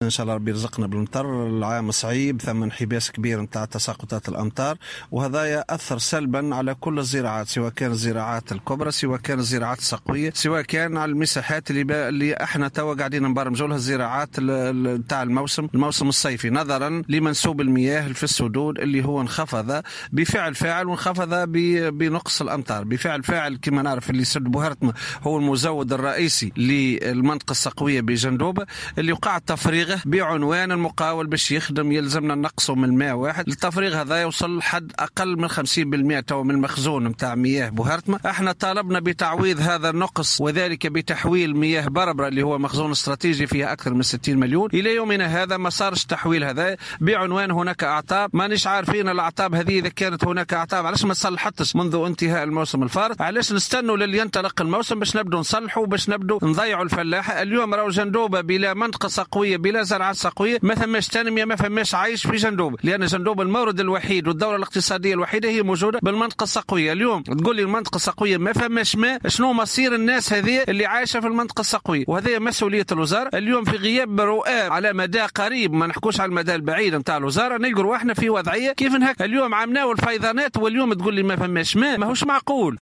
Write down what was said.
ان شاء الله ربي يرزقنا بالمطر. العام صعيب، ثم انحباس كبير نتاع تساقطات الامطار، وهذا ياثر سلبا على كل الزراعات، سواء كان الزراعات الكبرى، سواء كان الزراعات السقويه، سواء كان على المساحات اللي احنا توا قاعدين نبرمجوا لها الزراعات نتاع الموسم الصيفي، نظرا لمنسوب المياه في السدود اللي هو انخفض بفعل فاعل، وانخفض بنقص الامطار بفعل فاعل. كما نعرف اللي سد بوهرتما هو المزود الرئيسي للمنطقه السقويه بجندوبه، اللي وقع تفريغه بعنوان المقاول باش يخدم، يلزمنا نقصه من الماء واحد. التفريغ هذا يوصل لحد اقل من 50% تو من المخزون نتاع مياه بوهرتما. احنا طالبنا بتعويض هذا النقص، وذلك بتحويل مياه بربره اللي هو مخزون استراتيجي فيها اكثر من 60 مليون. الى يومنا هذا ما صارش تحويل هذا، بعنوان هناك اعطاب، مانيش عارفين الاعطاب هذه اذا كانت هناك اعطاب علاش ما تصلحتش منذ انتهاء الموسم الفارط؟ علاش نستنوا للي ينطلق الموسم باش نبدو نصلحوا، باش نبدو نضيعوا الفلاحه؟ اليوم راهو جندوبه بلا منطقه سقويه، بلا زراعه سقويه، ما ثماش تنميه، ما ثماش عيش في جندوبه، لان جندوبه المورد الوحيد والدوره الاقتصاديه الوحيده هي موجوده بالمنطقه السقويه. اليوم تقول لي المنطقه السقويه ما ثماش ماء، شنو مصير الناس هذه اللي عايشه في المنطقه السقويه؟ وهذه مسؤوليه الوزاره اليوم في غياب رؤى على مدى قريب، ما نحكوش على المدى البعيد نتاع الوزاره. نلقوا احنا في وضعيه كيف هكا اليوم عملناو الفيضانات، واليوم تقول لي ما ثماش ماء، ماهوش معقول.